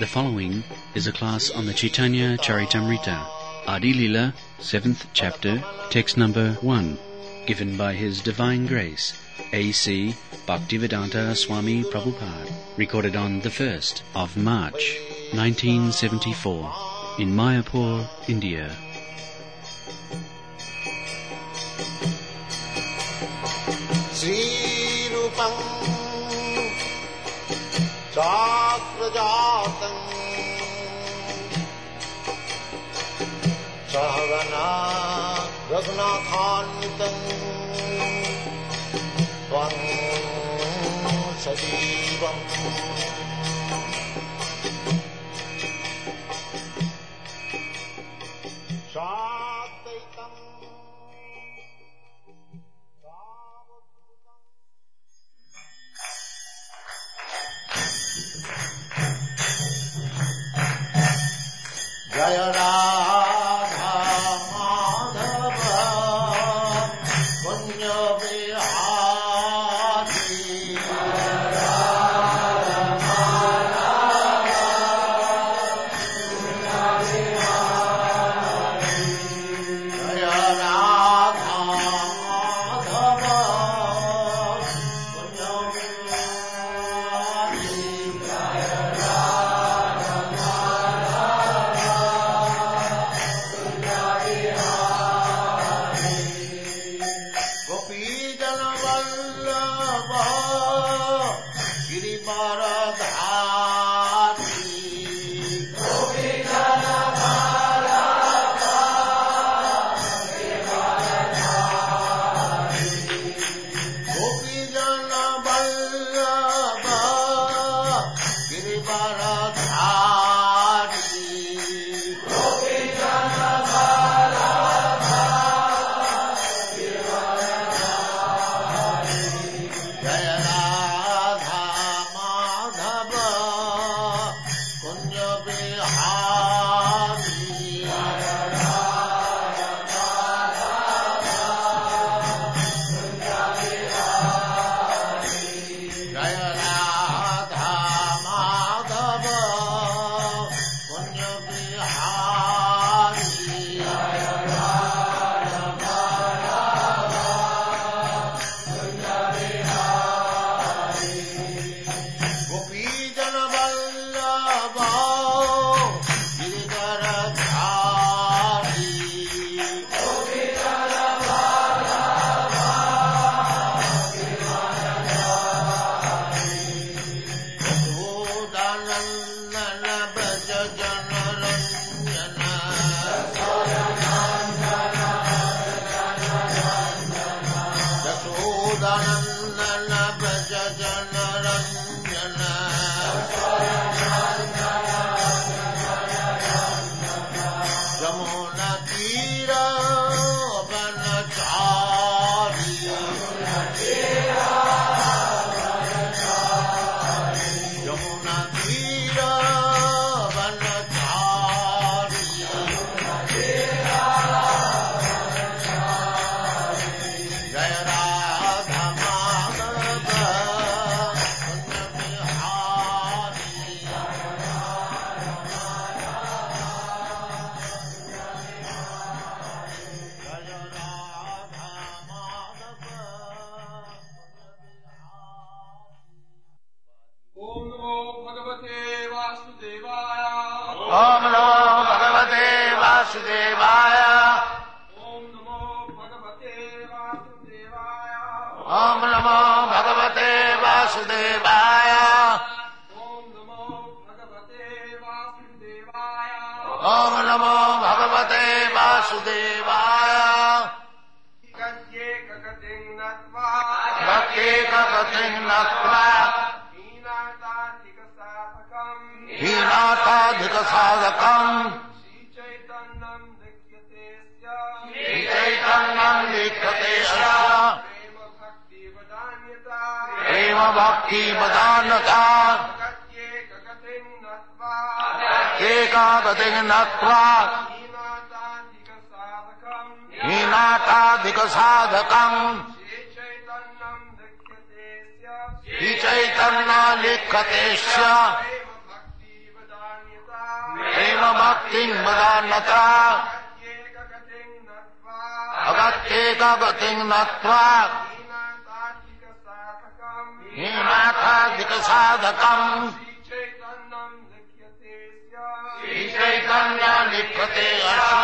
following is a class on the Chaitanya Charitamrita, Adi Lila, 7th chapter, text number 1, given by His Divine Grace, A.C. Bhaktivedanta Swami Prabhupada, recorded on the 1st of March, 1974, in Mayapur, India. Sri Rupam Chakrajatam Sahagana Raghunathanvitam Tvam Sajivam Shadaitam Jaya Radha Madhava Punya Vihari Jaya Radha Madhava Punya Vihari Jaya Radha Madhava Punya Vihari Jaya bhaktin vadannata agatyeka gating natva hinatadhika sadhakam Sri Chaitanya likhyate asya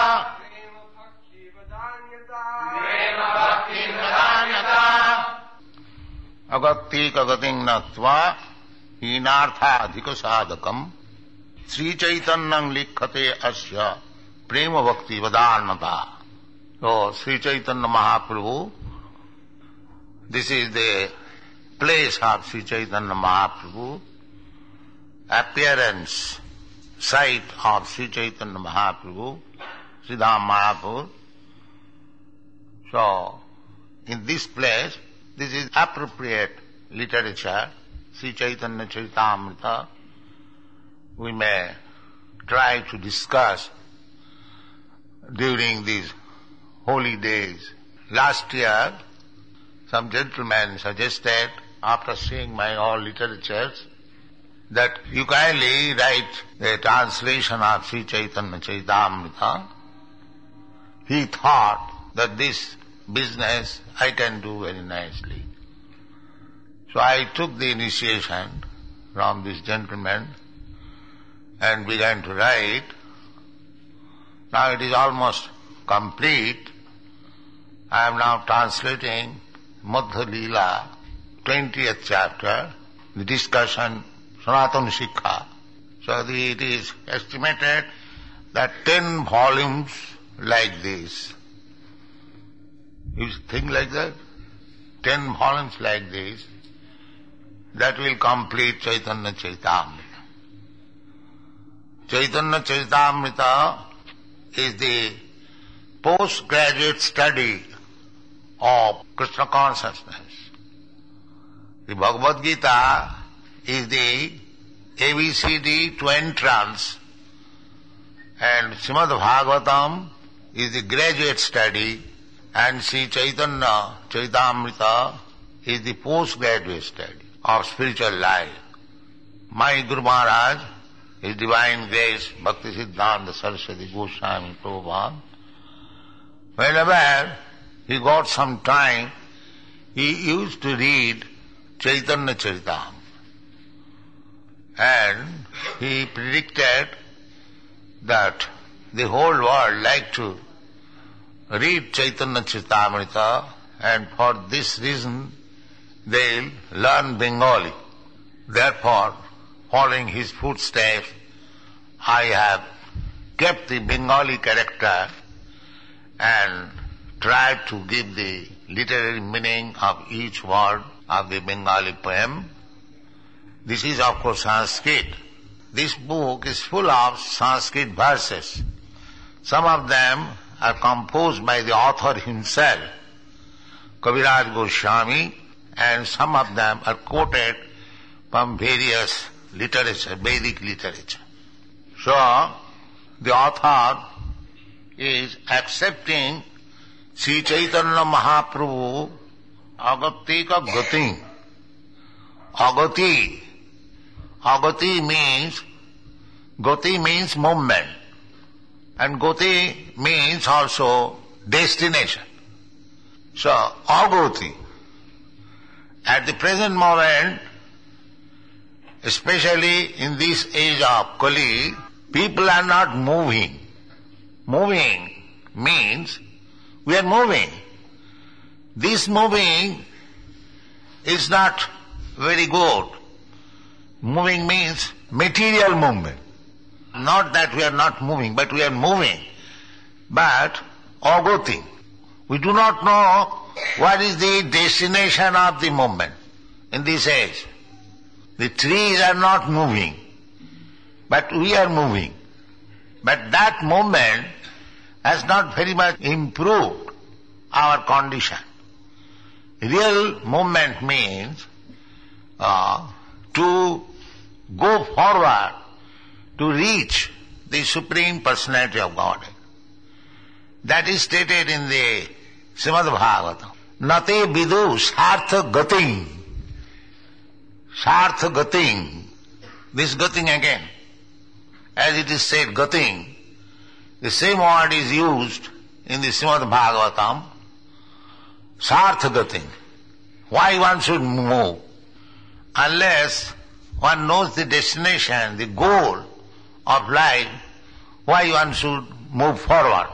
prema bhakti vadanyata agatyeka gating natva hinarthadhika sadhakam Sri Chaitanya likhyate asya prema bhakti vadanyata. So, Sri Chaitanya Mahaprabhu, this is the place of Sri Chaitanya Mahaprabhu, appearance, site of Sri Chaitanya Mahaprabhu, Siddham Mayapur. So, in this place, this is appropriate literature, Sri Chaitanya Charitamrita. We may try to discuss during these holy days. Last year, some gentlemen suggested, after seeing my all literatures, that you kindly write a translation of Sri Chaitanya Charitamrita. He thought that this business I can do very nicely. So I took the initiation from this gentleman and began to write. Now it is almost complete. I am now translating Madhya Leela, 20th chapter, the discussion Sanatana Sikha. So it is estimated that 10 volumes like this. You think like that? 10 volumes like this, that will complete Chaitanya Charitamrita. Chaitanya Charitamrita is the postgraduate study of Krishna consciousness. The Bhagavad Gita is the ABCD to entrance, and Srimad Bhagavatam is the graduate study, and Sri Chaitanya Charitamrita is the postgraduate study of spiritual life. My Guru Maharaj, His Divine Grace, Bhakti Siddhanta Saraswati Goswami Prabhupada, whenever he got some time, he used to read Chaitanya Charitamrita. And he predicted that the whole world like to read Chaitanya Charitamrita, and for this reason they'll learn Bengali. Therefore, following his footsteps, I have kept the Bengali character and tried to give the literary meaning of each word of the Bengali poem. This is of course Sanskrit. This book is full of Sanskrit verses. Some of them are composed by the author himself, Kaviraj Goswami, and some of them are quoted from various literature, Vedic literature. So, the author is accepting Sri Chaitanya Mahaprabhu Agatika Gati. Agati. Agati means movement. And Gati means also destination. So, Agati. At the present moment, especially in this age of Kali, people are not moving. Moving means we are moving. This moving is not very good. Moving means material movement. Not that we are not moving, but we are moving. But agati. We do not know what is the destination of the movement in this age. The trees are not moving, but we are moving. But that movement has not very much improved our condition. Real movement means to go forward to reach the Supreme Personality of Godhead. That is stated in the Srimad Bhagavatam. Nate vidu sartha gating. Sartha gating. This gating again. as it is said, gating, the same word is used in the Srimad Bhagavatam, sartha gating. Why one should move? Unless one knows the destination, the goal of life, why one should move forward.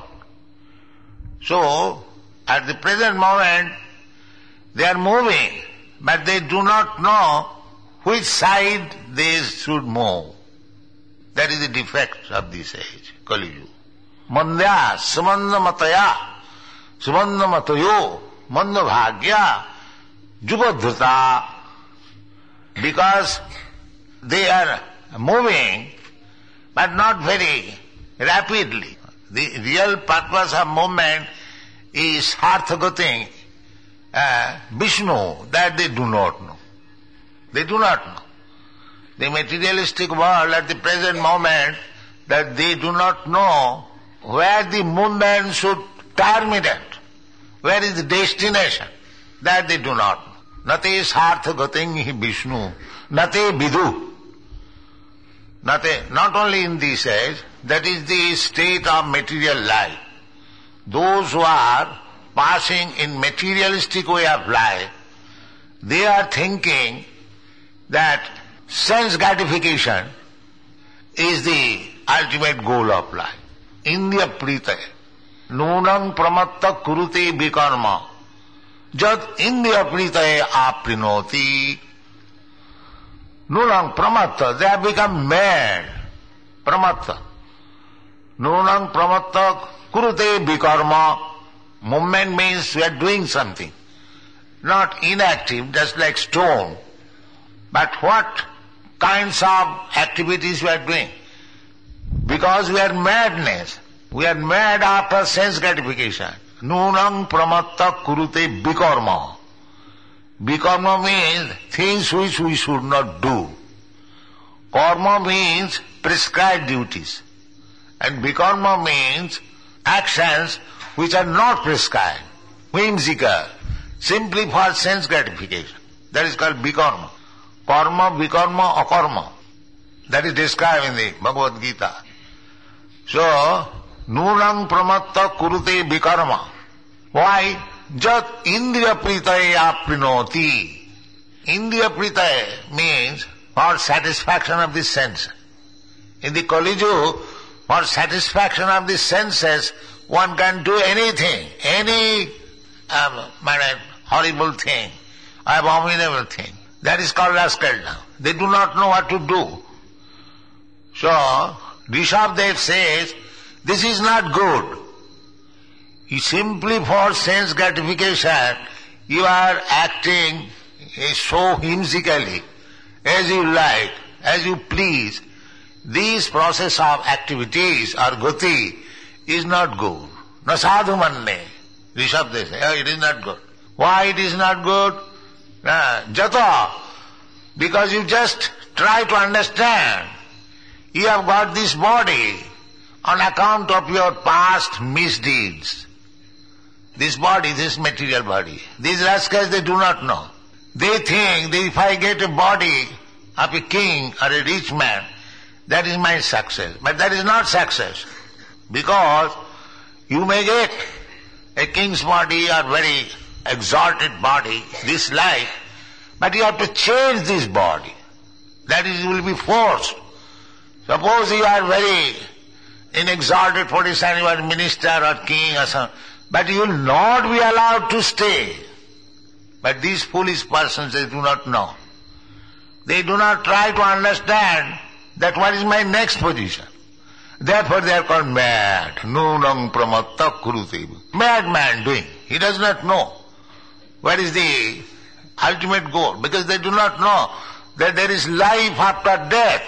So, at the present moment, they are moving, but they do not know which side they should move. That is the defect of this age, Kali Yuga. Mandya, Samanda Mataya, Samanda Matayo, Manda Bhagya, Jubadhrita. Because they are moving, but not very rapidly. The real purpose of movement is Sarthagating, Vishnu, that they do not know. They do not know. The materialistic world at the present moment, that they do not know where the movement should terminate, where is the destination, that they do not know. Nate sarthagating hi Vishnu, nate vidu. Nate, not only in this age, that is the state of material life. Those who are passing in materialistic way of life, they are thinking that sense gratification is the ultimate goal of life. Indriya prita nunam pramatta kurute vikarma jad indriya prita aprinoti. Nunam pramatta, they have become mad. Pramatta. Nunam pramatta kurute vikarma. Movement means we are doing something. Not inactive, just like stone. But what kinds of activities we are doing? Because we are madness. We are mad after sense gratification. Nunam pramatta kurute vikarma. Vikarma means things which we should not do. Karma means prescribed duties. And vikarma means actions which are not prescribed, whimsical, simply for sense gratification. That is called vikarma. Karma, vikarma, akarma. That is described in the Bhagavad Gita. So, nunam pramatta kurute vikarma. Why? Jat indriya pritaye aprinoti. Indriya pritaye means for satisfaction of the sense. In the Kali Yuga, for satisfaction of the senses, one can do anything, any horrible thing, abominable thing. That is called rascal now. They do not know what to do. So, Rishabdev says, this is not good. You simply for sense gratification, you are acting so whimsically, as you like, as you please. This process of activities or gati is not good. Na sadhu manne. Rishabdev says, it is not good. Why it is not good? Jata. Because you just try to understand. You have got this body on account of your past misdeeds. This body, this material body. These rascals, they do not know. They think that if I get a body of a king or a rich man, that is my success. But that is not success. Because you may get a king's body or very exalted body, this life, but you have to change this body. That is, you will be forced. Suppose you are very in exalted position, you are minister or king or something, but you will not be allowed to stay. But these foolish persons, they do not know. They do not try to understand that what is my next position. Therefore they are called mad. Nunam pramatta kurute. Madman doing. He does not know what is the ultimate goal, because they do not know that there is life after death.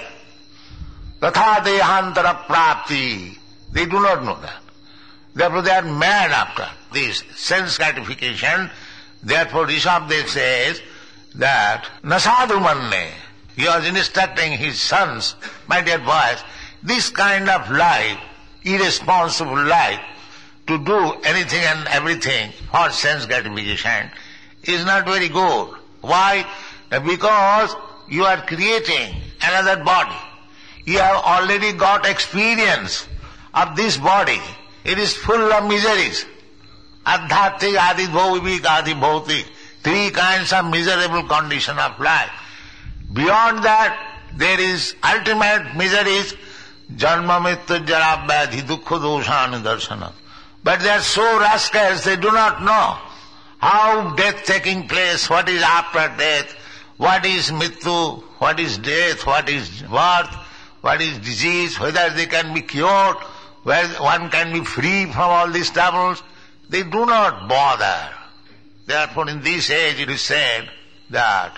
Tatha dehantara prapti. They do not know that. Therefore they are mad after this sense gratification. Therefore Rishabdev says that nasadu manne. He was instructing his sons, my dear boys, this kind of life, irresponsible life, to do anything and everything for sense gratification is not very good. Why? Because you are creating another body. You have already got experience of this body. It is full of miseries. Adhyattik, adi bhauvik, adi bhautik. Three kinds of miserable condition of life. Beyond that, there is ultimate miseries, janma mrityu jara vyadhi dukkha doshan darsana. But they are so rascals, they do not know how death taking place, what is after death, what is mrityu, what is death, what is birth, what is disease, whether they can be cured, whether one can be free from all these troubles. They do not bother. Therefore in this age it is said that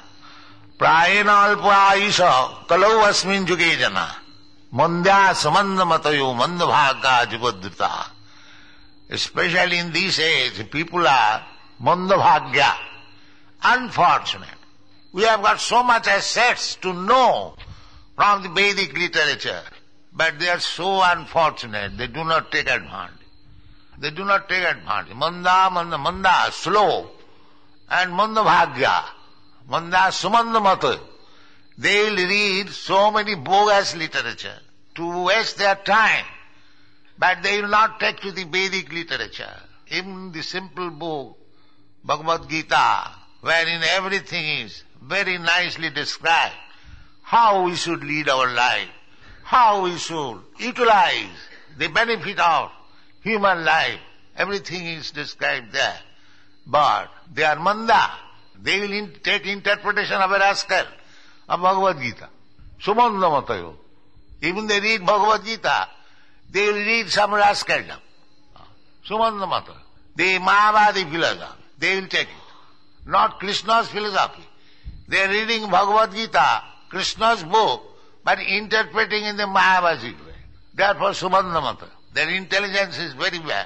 prayena alpa kalau asmin juge jana mandya samanda matayo mandabhaga jubadrita. Especially in this age, people are mandabhagya, unfortunate. We have got so much assets to know from the Vedic literature, but they are so unfortunate, they do not take advantage. They do not take advantage. Manda, slow, and mandabhagya, manda sumanda mata. They will read so many bogus literature to waste their time, but they will not take to the Vedic literature. Even the simple book, Bhagavad Gita, wherein everything is very nicely described, how we should lead our life, how we should utilize the benefit of human life, everything is described there. But they are manda. They will take interpretation of a rascal of Bhagavad Gita. Sumanda matayo. Even they read Bhagavad Gita, they will read some rascaldom. Sumanda matayo. The Mahavadi philosophy, they will take it. Not Krishna's philosophy. They are reading Bhagavad Gita, Krishna's book, but interpreting in the Mahavadi way. Therefore Sumanda matayo. Their intelligence is very bad.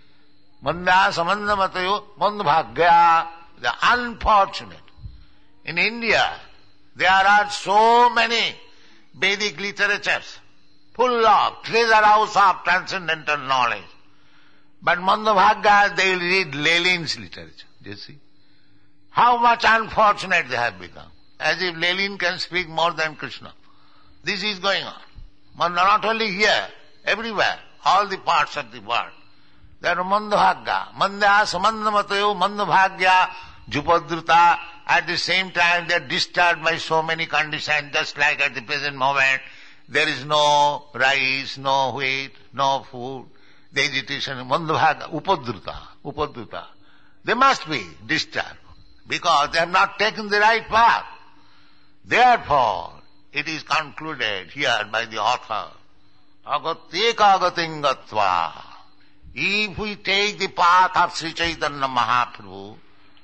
Manda samanda matayo mandabhagya. The unfortunate. In India, there are so many Vedic literatures full of treasure house of transcendental knowledge. But mandabhagya, they will read Lenin's literature. Do you see? How much unfortunate they have become. As if Lenin can speak more than Krishna. This is going on. Not only here, everywhere, all the parts of the world. They are mandabhagya. Manda samanda matayo mandabhagya jupadruta. At the same time they are disturbed by so many conditions, just like at the present moment. There is no rice, no wheat, no food. The agitation, mandabhagya, upadruta. They must be disturbed because they have not taken the right path. Therefore, it is concluded here by the author, agatyeka agatingatva. If we take the path of Sri Chaitanya Mahaprabhu,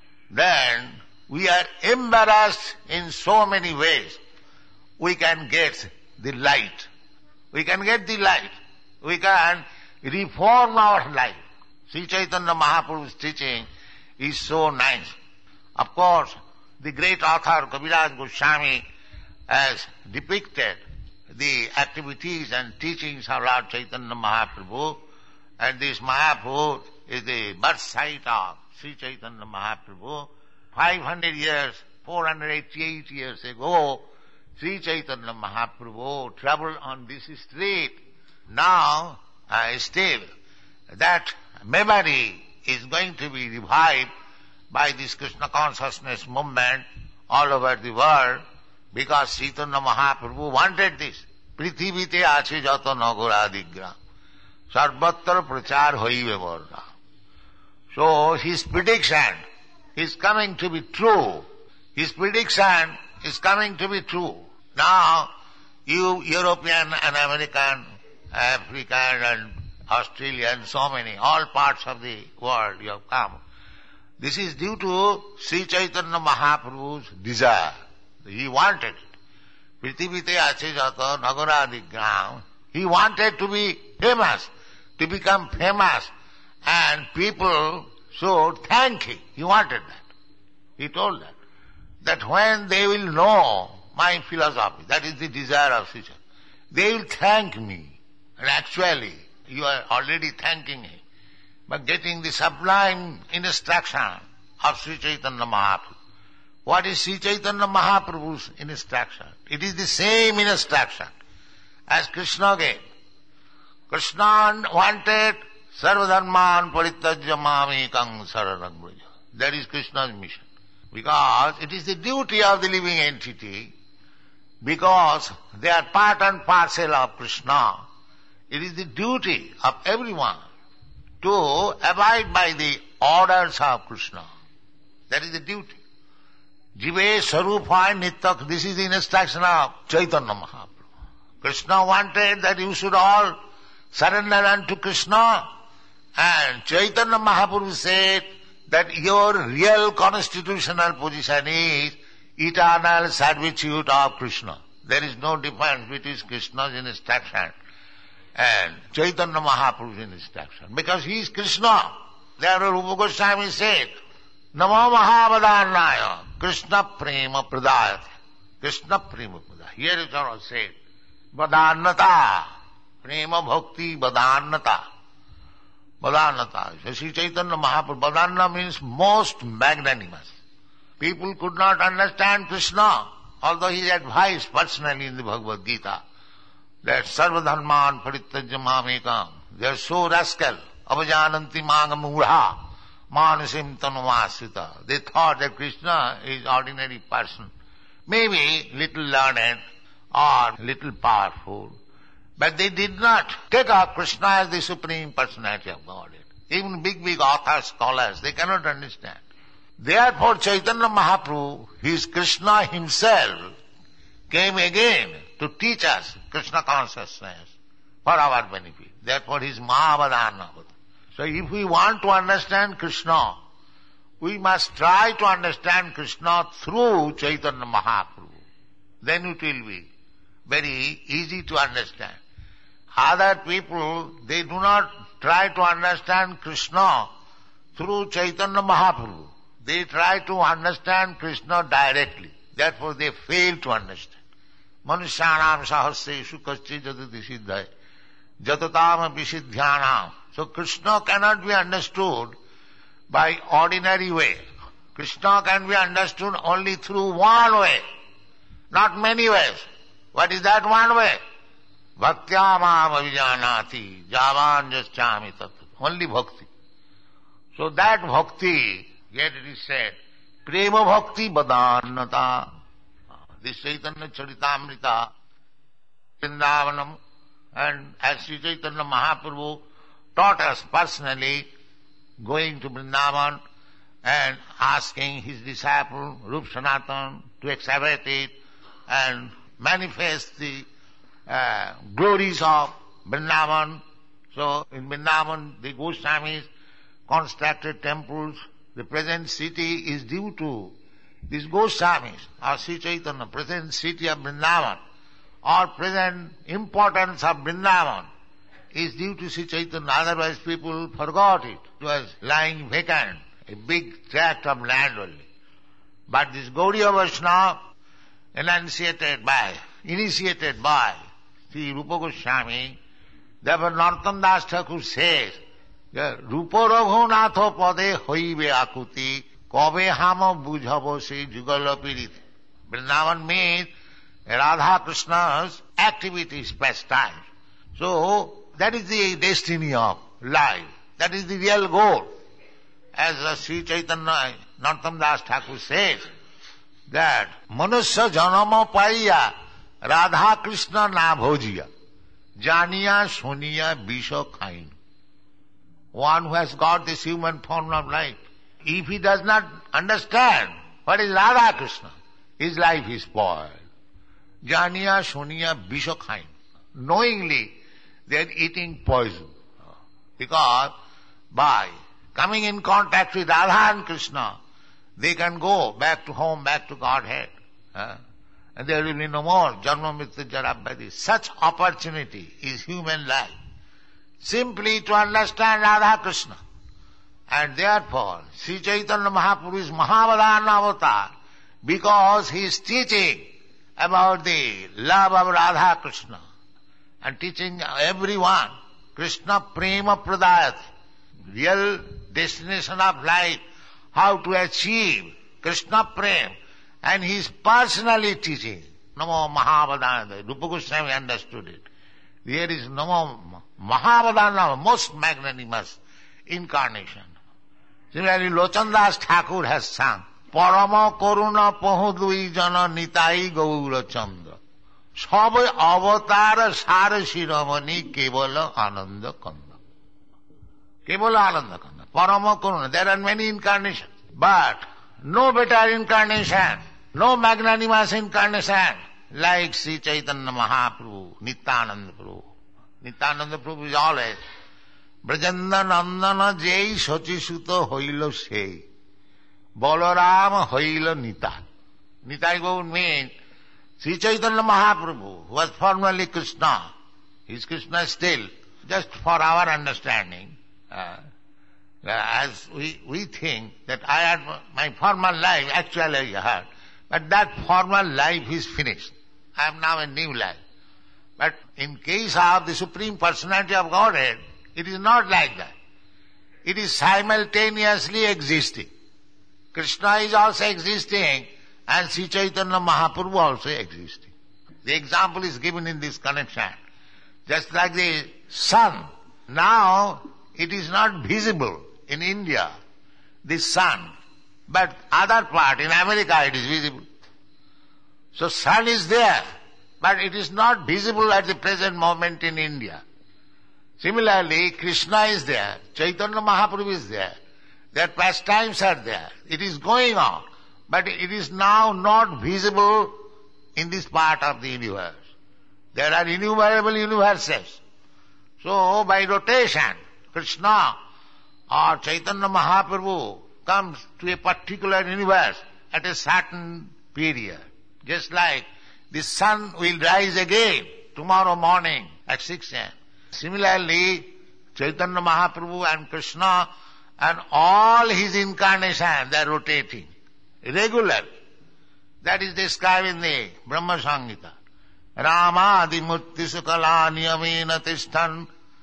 then we are embarrassed in so many ways. We can get the light. We can get the light. We can reform our life. Sri Chaitanya Mahaprabhu's teaching is so nice. Of course, the great author Kaviraj Goswami has depicted the activities and teachings of Lord Chaitanya Mahaprabhu, and this Mahaprabhu is the birth site of Sri Chaitanya Mahaprabhu. 500 years, 488 years ago, Sri Chaitanya Mahaprabhu traveled on this street. Now, still, that memory is going to be revived by this Krishna consciousness movement all over the world, because Chaitanya Mahaprabhu wanted this. Prithivite ache jato nagara digram. Sarvatra prachar hoive varna. So his prediction is coming to be true. His prediction is coming to be true. Now, you European and American, African and Australian, so many, all parts of the world you have come. This is due to Sri Chaitanya Mahaprabhu's desire. He wanted it. Prithivite ache jato nagara digram. He wanted to be famous, to become famous, and people should thank him. He wanted that. He told that when they will know my philosophy, that is the desire of Sri Chaitanya, they will thank me. And actually, you are already thanking him by getting the sublime instruction of Sri Chaitanya Mahaprabhu. What is Sri Chaitanya Mahaprabhu's instruction? It is the same instruction. as Krishna gave. Krishna wanted sarvadharman parityajya mamekam saranam vraja. That is Krishna's mission. Because it is the duty of the living entity, because they are part and parcel of Krishna. It is the duty of everyone to abide by the orders of Krishna. That is the duty. Jive Sarupa Nityak, this is the instruction of Chaitanya Mahaprabhu. Krishna wanted that you should all surrender unto Krishna, and Chaitanya Mahaprabhu said that your real constitutional position is eternal servitude of Krishna. There is no difference between Krishna's instruction and Chaitanya Mahaprabhu's instruction, because he is Krishna. Therefore Rupa Goswami said, Namo Mahavadannaya Krishna Prema Pradayate. Krishna Prema Pradayate. Here is what I said. Vadannata. Prema Bhakti Vadannata. Vadannata. So Sri Chaitanya Mahaprabhu, Vadanna means most magnanimous. People could not understand Krishna, although he advised personally in the Bhagavad Gita that Sarvadharman Parityajya Mamekam. They are so rascal. Avajananti Magam Mudha. Manasim Tanuvasita. They thought that Krishna is ordinary person, maybe little learned or little powerful, but they did not take up Krishna as the Supreme Personality of Godhead. Even big authors, scholars, they cannot understand. Therefore Chaitanya Mahaprabhu, his Krishna himself, came again to teach us Krishna consciousness for our benefit. Therefore he is Mahavadana. So if we want to understand Krishna, we must try to understand Krishna through Chaitanya Mahaprabhu. Then it will be very easy to understand. Other people, they do not try to understand Krishna through Chaitanya Mahaprabhu. They try to understand Krishna directly. Therefore they fail to understand. Manusyanam sahasreshu kaschi jatati siddhai jatatam visidhyanam. So Krishna cannot be understood by ordinary way. Krishna can be understood only through one way, not many ways. What is that one way? Bhaktya mam avijanati javan jaschami tattva. Only bhakti. So that bhakti, yet it is said, prema bhakti badannata. This Chaitanya Charitamrita, Vrindavanam, and as Sri Chaitanya Mahaprabhu taught us personally, going to Vrindavan and asking his disciple Rup Sanatan to excavate it and manifest the glories of Vrindavan. So in Vrindavan the Goswamis constructed temples. The present city is due to these Goswamis, or Sri Chaitanya, present city of Vrindavan, or present importance of Vrindavan is due to Sri Chaitanya, otherwise people forgot it. It was lying vacant, a big tract of land only. But this Gaudiya Vaishnava, initiated by Sri Rupa Goswami, therefore Narottam Das Thakur says, Rupa Raghunatha Pade Hoibe Akuti Kobe Hama Bujhavo Se Jugala Pirit. Vrindavan means Radha Krishna's activities, pastimes. So that is the destiny of life. That is the real goal. As Sri Chaitanya Narottam Das Thakur says, that Manusya Janama Paiya Radha Krishna Na Bhojiya Janiya Suniya Bisha Khain. One who has got this human form of life, if he does not understand what is Radha Krishna, his life is spoiled. Janiya Suniya Bisha Khain. Knowingly they are eating poison. Because by coming in contact with Radha and Krishna, they can go back to home, back to Godhead. And there will be no more Janma Mrityu Jara Vyadhi. Such opportunity is human life. Simply to understand Radha Krishna. And therefore, Sri Chaitanya Mahaprabhu is Mahavadana Avatar, because he is teaching about the love of Radha Krishna and teaching everyone Krishna Prema Pradayate, real destination of life, how to achieve Krishna Prem, and he is personally teaching. Namo Mahavadana. Rupa Goswami understood it. There is no more Mahavadana, most magnanimous incarnation. Similarly, Lochan Das Thakur has sung, Parama Koruna Pohudui Jana Nitai Gaura Chandra. Sabai Avatara Sara Shiramani Kevala Ananda Kanda. Kevala Ananda Kanda. Parama Koruna. There are many incarnations. But no better incarnation, no magnanimous incarnation like Sri Chaitanya Mahaprabhu, Nityananda Prabhu. Nityananda Prabhu is always Brajanda Nandana Jai Sochi Suta Hoilo Sei. Balaram Hoilo Nitai. Nitai would mean Sri Chaitanya Mahaprabhu was formerly Krishna. He is Krishna still, just for our understanding. As we think that I had my former life, actually I had, but that former life is finished. I am now a new life. But in case of the Supreme Personality of Godhead, it is not like that. It is simultaneously existing. Krishna is also existing and Sri Chaitanya Mahaprabhu also existing. The example is given in this connection. Just like the sun, now it is not visible in India, the sun, but other part, in America it is visible. So sun is there, but it is not visible at the present moment in India. Similarly, Krishna is there, Chaitanya Mahaprabhu is there, their pastimes are there, it is going on, but it is now not visible in this part of the universe. There are innumerable universes. So by rotation, Krishna or Chaitanya Mahaprabhu comes to a particular universe at a certain period. Just like the sun will rise again tomorrow morning at 6 a.m. Similarly, Chaitanya Mahaprabhu and Krishna and all his incarnations, they are rotating regularly. That is described in the Brahma Samhita. Rama adimurti sukala niyamena tishtan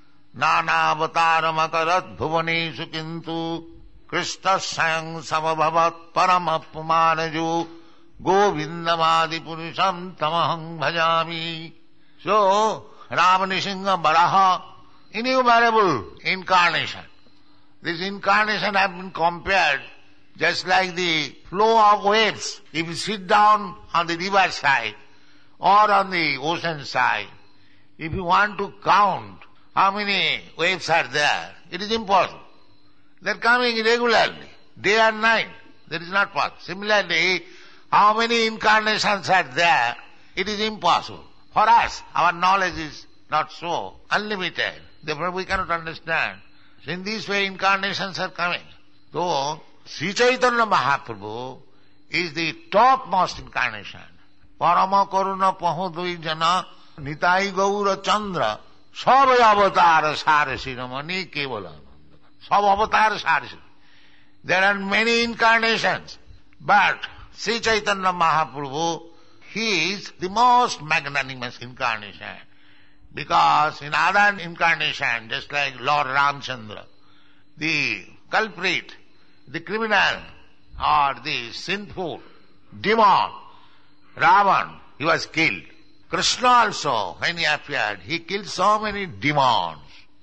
nana avataram akarat bhuvaneshu kintu Krishna sayang samabhavat paramapumanajo govindamadi purusham tamaham bhajami. So, Ramanisingha Baraha, innumerable incarnation. This incarnation have been compared just like the flow of waves. If you sit down on the river side or on the ocean side, if you want to count how many waves are there, it is impossible. They are coming regularly, day and night. That is not possible. Similarly, how many incarnations are there, it is impossible. For us, our knowledge is not so unlimited. Therefore we cannot understand. So in this way incarnations are coming. So Sri Chaitanya Mahaprabhu is the topmost incarnation. Parama Karuna Pahudui Jana Nitai Gaura Chandra Sab Avatar Sarasiramani Kevala. Sab Avatar Sarasiramani. There are many incarnations, but Sri Chaitanya Mahaprabhu, he is the most magnanimous incarnation. Because in other incarnation, just like Lord Ramchandra, the culprit, the criminal, or the sinful demon, Ravan, he was killed. Krishna also, when he appeared, he killed so many demons.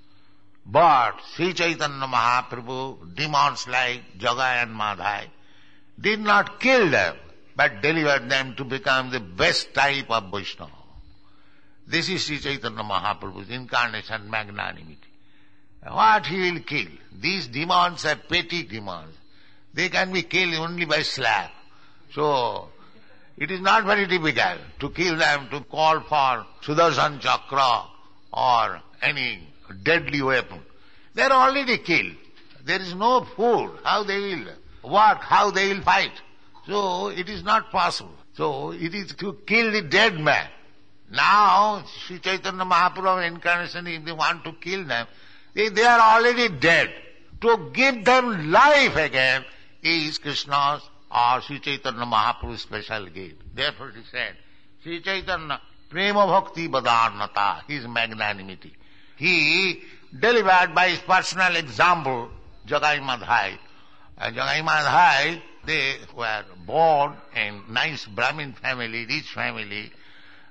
But Sri Chaitanya Mahaprabhu, demons like Jagai and Madhai, did not kill them, but delivered them to become the best type of Vaishnava. This is Sri Chaitanya Mahaprabhu's incarnation magnanimity. What he will kill? These demons are petty demons. They can be killed only by slap. So, it is not very difficult to kill them, to call for Sudarshan Chakra or any deadly weapon. They are already killed. There is no food. How they will work, how they will fight. So, it is not possible. So, it is to kill the dead man. Now, Sri Chaitanya Mahaprabhu incarnation, if they want to kill them, they are already dead. To give them life again is Krishna's or Sri Chaitanya Mahaprabhu's special gift. Therefore he said, Sri Chaitanya Prema Bhakti Badarnata, his magnanimity. He delivered by his personal example Jagai Madhai. Jagai Madhai, they were born in nice Brahmin family, rich family,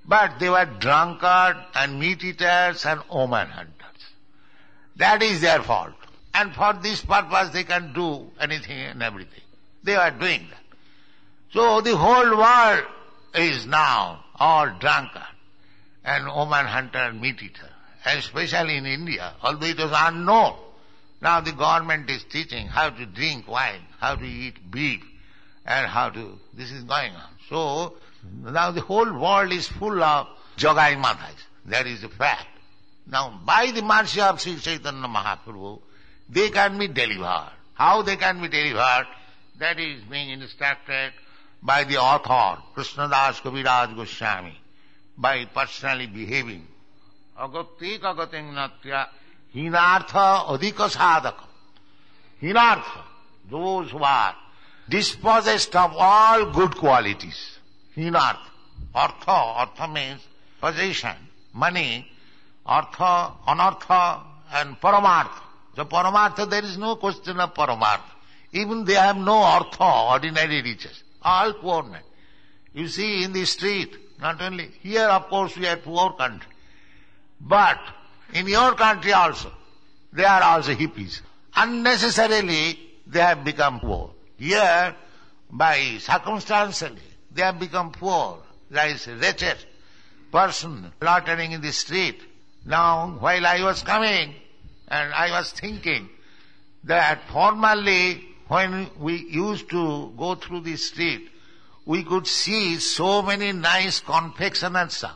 But they were drunkard and meat eaters and woman hunters. That is their fault. And for this purpose they can do anything and everything. They are doing that. So the whole world is now all drunkard and woman hunter and meat eater. Especially in India, although it was unknown. Now the government is teaching how to drink wine, how to eat beef, and this is going on. So, now the whole world is full of Jogai Madhais. That is a fact. Now, by the mercy of Sri Chaitanya Mahaprabhu, they can be delivered. How they can be delivered? That is being instructed by the author, Krishnadas Kaviraj Goswami, by personally behaving. Agatik agating natya hinartha adhika sadhaka. Hinartha, those who are dispossessed of all good qualities. Hinartha. Artha means possession, money. Artha, anartha and paramartha. So paramartha, there is no question of paramartha. Even they have no artha, ordinary riches. All poor men. You see in the street, not only here of course we are poor country. But in your country also, they are also hippies. Unnecessarily they have become poor. Here, by circumstantially, they have become poor. There is a wretched person loitering in the street. Now, while I was coming, and I was thinking that formerly when we used to go through the street, we could see so many nice confectionery shops.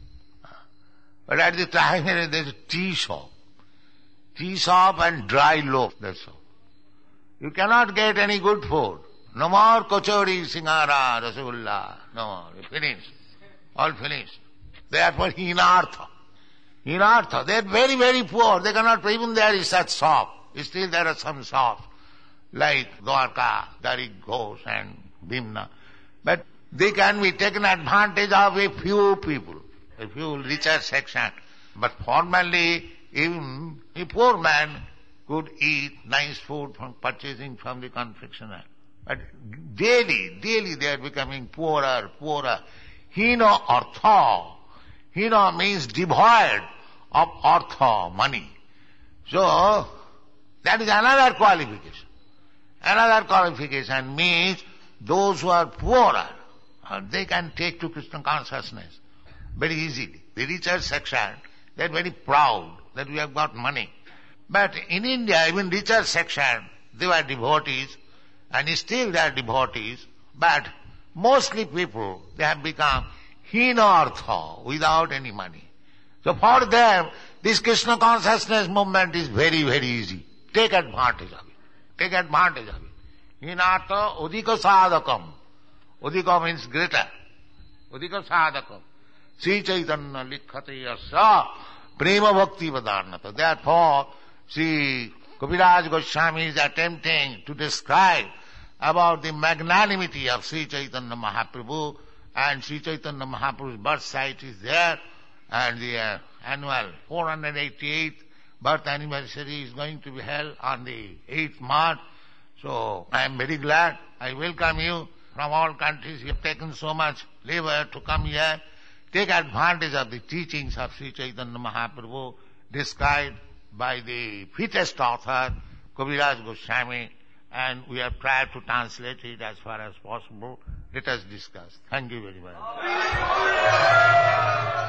But at the time there is a tea shop. Tea shop and dry loaf, that's all. You cannot get any good food. No more kachori, singara, rasagulla, no more. Finished. All finished. Therefore, hinartha. Hinartha. They are very, very poor. They cannot, even there is such shop. Still there are some shops like Dwarka, Darik Ghosh and Bhimna. But they can be taken advantage of a few people, a few richer section. But formerly, even a poor man could eat nice food from purchasing from the confectioner. But daily they are becoming poorer. Hina artha. Hina means devoid of artha, money. So, that is another qualification. Another qualification means those who are poorer, they can take to Krishna consciousness very easily. The richer section, they are very proud that we have got money. But in India, even richer section, they were devotees, and still they are devotees, but mostly people, they have become hinartha, without any money. So for them, this Krishna consciousness movement is very, very easy. Take advantage of it. Take advantage of it. Hinartha udika sadhakam. Udika means greater. Udika sadhakam. Sri Chaitanya likhate yasa prema bhakti vadarnata. Therefore, Sri Kaviraj Goswami is attempting to describe about the magnanimity of Sri Chaitanya Mahaprabhu, and Sri Chaitanya Mahaprabhu's birth site is there, and the annual 488th birth anniversary is going to be held on the 8th March. So I am very glad. I welcome you from all countries. You have taken so much labor to come here. Take advantage of the teachings of Sri Chaitanya Mahaprabhu described by the fittest author, Kaviraj Goswami, and we have tried to translate it as far as possible. Let us discuss. Thank you very much.